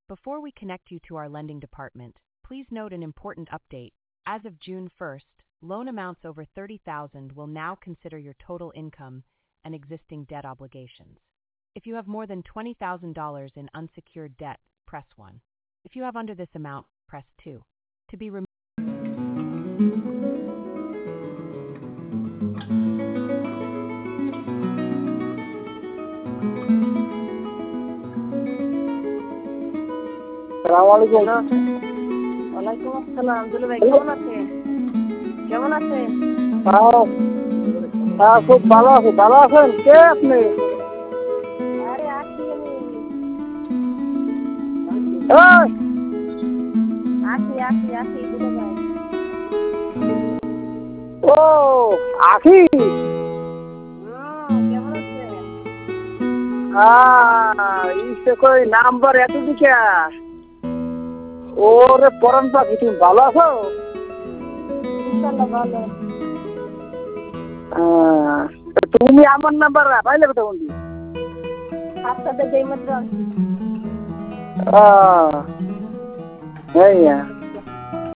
Before we connect you to our lending department, please note an important update. As of June 1st, loan amounts over $30,000 will now consider your total income and existing debt obligations. If you have more than $20,000 in unsecured debt, press 1. If you have under this amount, press 2. To be removed. ওয়ালাইকুম আসসালাম। দুলু ভাই কেমন আছে? কেমন আছে? খুব ভালো আছি। ভালো আছেন? কে আপনি? আরে আছি আমি। আছি দুলু ভাই। ও আখি, কেমন আছে? ইসে কই নাম্বার এত দিকে ওরে পরান পাখি, তুমি ভালো আছো? ইনশাআল্লাহ ভালো। তুমি আমার নাম্বার পাইলে কোথা বন্ধু? আপনাদের যেই মাত্র এই